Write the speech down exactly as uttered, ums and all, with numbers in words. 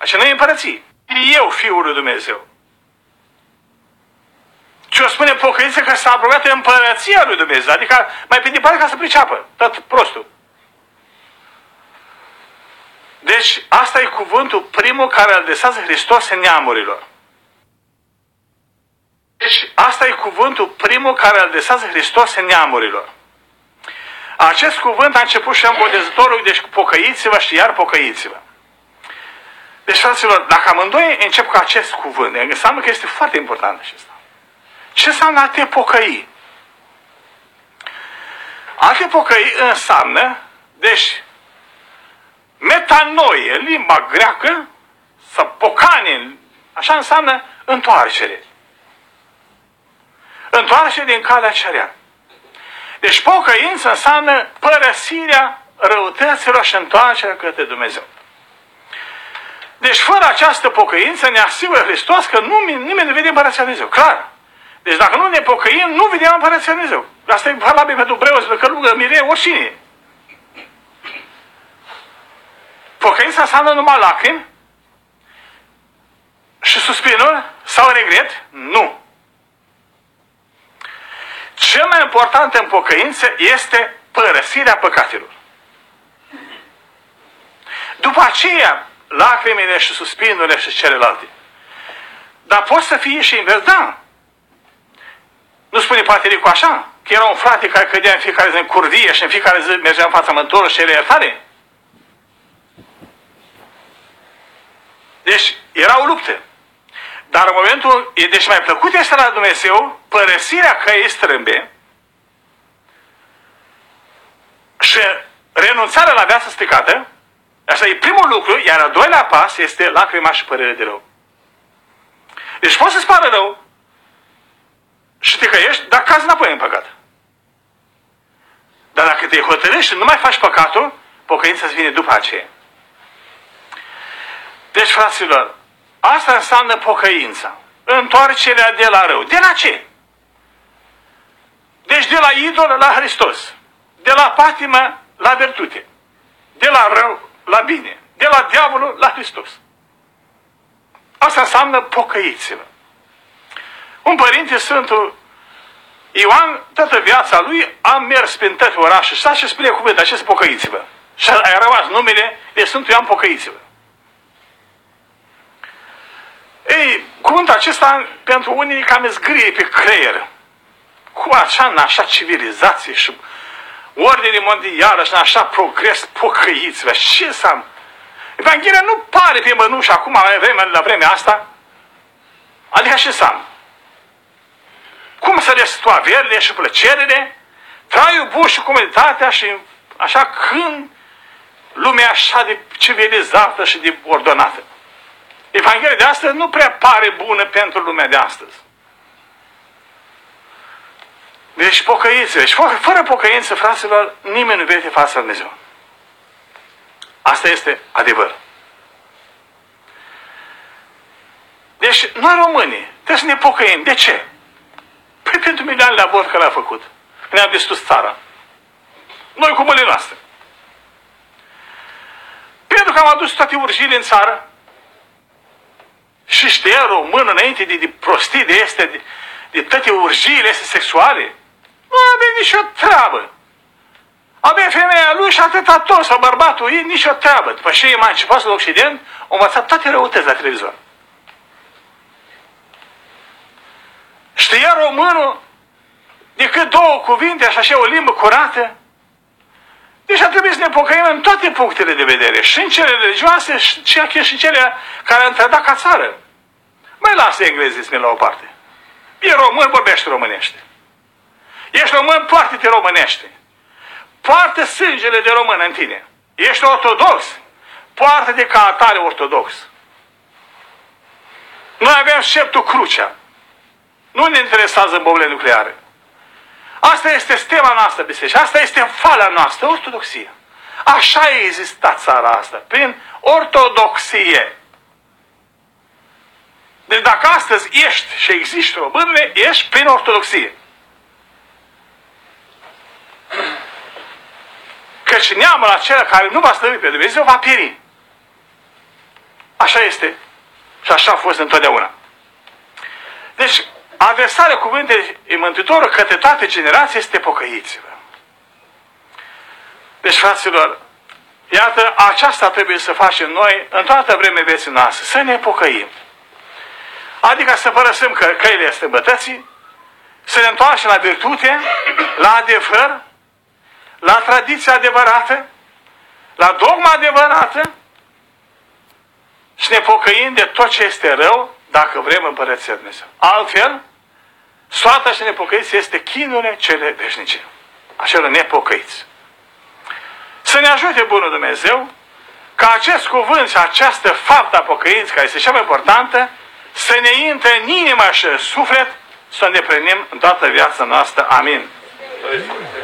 Așa nu e împărăție. Eu, Fiul lui Dumnezeu. Ce o spune pocăință că s-a aprobat împărăția lui Dumnezeu. Adică mai pe departe ca să priceapă. Tot prostul. Deci asta e cuvântul primul care îl adresează Hristos în neamurilor. Deci asta e cuvântul primul care îl adresează Hristos în neamurilor. Acest cuvânt a început și în botezătorul, deci pocăiți-vă și iar pocăiți-vă. Deci, fraților, dacă amândoi încep cu acest cuvânt, înseamnă că este foarte important acesta. Ce înseamnă a te pocăi? A te pocăi înseamnă, deci, metanoie, limba greacă, să pocane, așa înseamnă întoarcere. Întoarcere din calea cerea. Deci pocăință înseamnă părăsirea răutăților și întoarcerea către Dumnezeu. Deci fără această pocăință ne asigură Hristos că nu, nimeni nu vede împărăția Lui Dumnezeu. Clar. Deci dacă nu ne pocăim, nu vedem împărăția Lui Dumnezeu. Asta e valabil pentru preoți, pentru călugă, miree, oricine. Pocăința înseamnă numai lacrimi și suspinuri sau regret? Nu. Cel mai important în pocăință este părăsirea păcatelor. După aceea, lacrimile și suspinurile și celelalte. Dar poate să fie și invers, da. Nu spune Patericul așa? Că era un frate care cădea în fiecare zi în curvie și în fiecare zi mergea în fața Mântuitorului și era iertare? Deci, era o luptă. Dar în momentul, deci mai plăcut este la Dumnezeu părăsirea căii strâmbe și renunțarea la viața stricată. Asta e primul lucru, iar al doilea pas este lacrima și părere de rău. Deci poți să-ți pară rău și te căiești, dar cazi înapoi în păcat. Dar dacă te hotărăști și nu mai faci păcatul, pocăința îți vine după aceea. Deci, fraților, asta înseamnă pocăința. Întoarcerea de la rău. De la ce? Deci de la idol la Hristos. De la patimă la virtute. De la rău la bine. De la diavolul la Hristos. Asta înseamnă pocăiți-vă. Un părinte, Sfântul Ioan, toată viața lui a mers prin toate orașe și și spune cuvântul acesta, pocăiți-vă. Și a rămas numele de Sfântul Ioan, pocăiți-vă. Ei, cuvântul acesta pentru unii cam zgârie pe creier. Cu așa, în așa civilizație și ordine mondială și în așa progres, pocăiți-vă. Ce înseamnă? Evanghelia nu pare pe mănuși acum, la vremea, la vremea asta. Adică ce înseamnă? Cum să le situa averile și plăcerile, traiul bun și comunitatea și așa când lumea așa de civilizată și de ordonată. Evanghelia de astăzi nu prea pare bună pentru lumea de astăzi. Deci pocăiți-vă. Și fără, fără pocăință, fraților, nimeni nu vede fața lui Dumnezeu. Asta este adevăr. Deci noi românii trebuie să ne pocăim. De ce? Păi pentru milioanele de avort care le-a făcut. Ne-a distrus țara. Noi cu mâinile noastre. Pentru că am adus toate urjile în țară și știa român înainte de, de prostii de este, de, de toate urjiile astea sexuale, nu avea nicio treabă. Avea femeia lui și atâta tot, sau bărbatul ei, nicio treabă. După ce e emancipat în Occident, au învățat toate răutăți la televizor. Știa românul decât două cuvinte și așa o limbă curată. Deci ar trebui să ne pocăim în toate punctele de vedere, și în cele religioase, și în cele care am trădat ca țară. Mai lasă englezismul la o parte. E român, vorbește românește. Ești român, poartă-te românește. Poartă sângele de român în tine. Ești ortodox, poartă-te ca atare ortodox. Noi avem sceptul crucea. Nu ne interesează bombele nucleare. Asta este stema noastră biserică. Asta este falea noastră, ortodoxia. Așa a existat țara asta, prin ortodoxie. Deci dacă astăzi ești și existi românule, ești prin ortodoxie. Căci neamul acela care nu va slăvi pe Dumnezeu va pieri. Așa este și așa a fost întotdeauna. Deci, adresarea cuvântului Mântuitorul către toate generații este pocăiți-vă. Deci, fraților, iată, aceasta trebuie să facem noi în toată vremea vieții noastre, să ne pocăim. Adică să părăsim că căile stăbătății, să ne întoarcem la virtute, la adevăr, la tradiția adevărată, la dogma adevărată și ne pocăim de tot ce este rău, dacă vrem Împărăția Dumnezeu. Altfel, soarta și nepocăiți este chinurile cele veșnice. Acelor nepocăiți. Să ne ajute Bunul Dumnezeu ca acest cuvânt și această faptă a pocăinței, care este cea mai importantă, să ne intre în inimă și în suflet, să ne îndeplinim în toată viața noastră. Amin.